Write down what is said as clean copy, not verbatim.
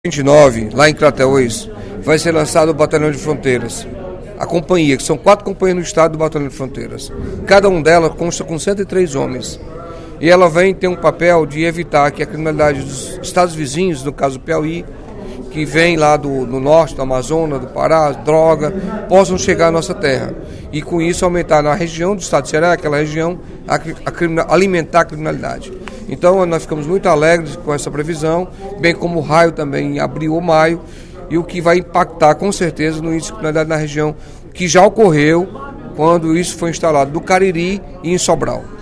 29, lá em Crateús, vai ser lançado o Batalhão de Fronteiras. A companhia, que são 4 companhias no estado do Batalhão de Fronteiras. Cada um delas consta com 103 homens. E ela vem ter um papel de evitar que a criminalidade dos estados vizinhos, no caso do Piauí, que vem lá do norte, do Amazonas, do Pará, droga, possam chegar à nossa terra. E com isso aumentar na região do estado de Ceará, aquela região, alimentar a criminalidade. Então nós ficamos muito alegres com essa previsão, bem como o raio também em abril ou maio, e o que vai impactar com certeza no índice de criminalidade na região, que já ocorreu quando isso foi instalado no Cariri e em Sobral.